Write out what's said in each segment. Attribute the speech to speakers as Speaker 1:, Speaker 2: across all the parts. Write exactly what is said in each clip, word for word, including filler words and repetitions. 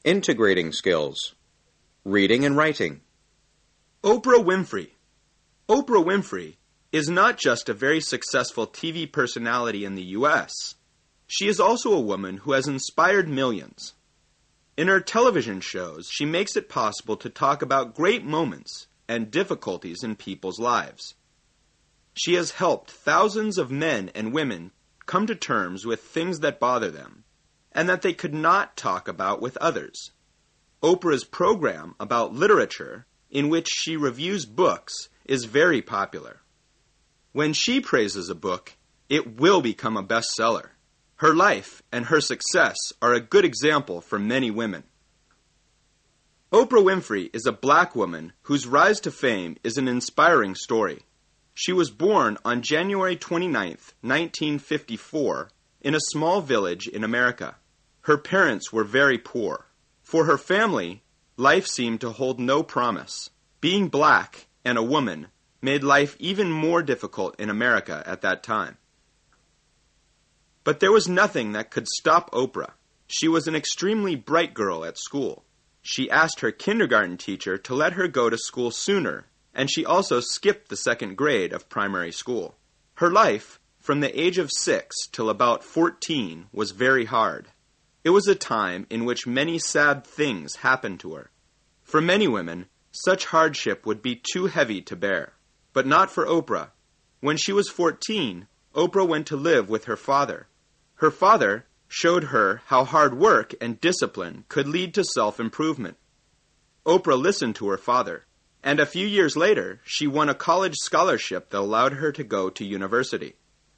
Speaker 1: Integrating skills. Reading and writing.
Speaker 2: Oprah Winfrey. Oprah Winfrey is not just a very successful T V personality in the U S. She is also a woman who has inspired millions. In her television shows, she makes it possible to talk about great moments and difficulties in people's lives. She has helped thousands of men and women come to terms with things that bother them and that they could not talk about with others. Oprah's program about literature, in which she reviews books, is very popular. When she praises a book, it will become a bestseller. Her life and her success are a good example for many women. Oprah Winfrey is a black woman whose rise to fame is an inspiring story. She was born on January twenty-ninth, nineteen fifty-four, in a small village in America. Her parents were very poor. For her family, life seemed to hold no promise. Being black and a woman made life even more difficult in America at that time. But there was nothing that could stop Oprah. She was an extremely bright girl at school. She asked her kindergarten teacher to let her go to school sooner, and she also skipped the second grade of primary school. Her life, from the age of six till about fourteen, was very hard. It was a time in which many sad things happened to her. For many women, such hardship would be too heavy to bear. But not for Oprah. When she was fourteen, Oprah went to live with her father. Her father showed her how hard work and discipline could lead to self-improvement. Oprah listened to her father, and a few years later, she won a college scholarship that allowed her to go to university.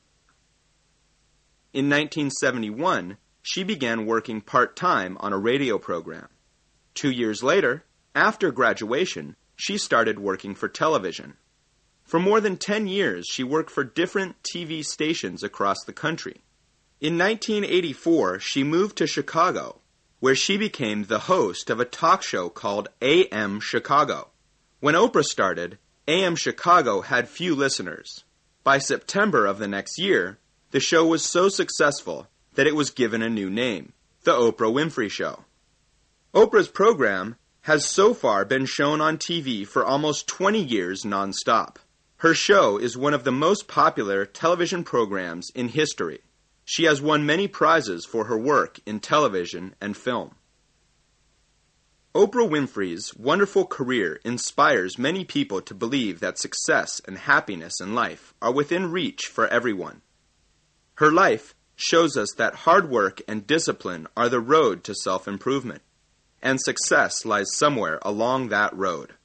Speaker 2: In nineteen seventy-one, she began working part-time on a radio program. Two years later, after graduation, she started working for television. For more than ten years, she worked for different T V stations across the country. In nineteen eighty-four, she moved to Chicago, where she became the host of a talk show called A M Chicago. When Oprah started, A M Chicago had few listeners. By September of the next year, the show was so successful that it was given a new name, The Oprah Winfrey Show. Oprah's program has so far been shown on T V for almost twenty years nonstop. Her show is one of the most popular television programs in history. She has won many prizes for her work in television and film. Oprah Winfrey's wonderful career inspires many people to believe that success and happiness in life are within reach for everyone. Her life shows us that hard work and discipline are the road to self-improvement, and success lies somewhere along that road.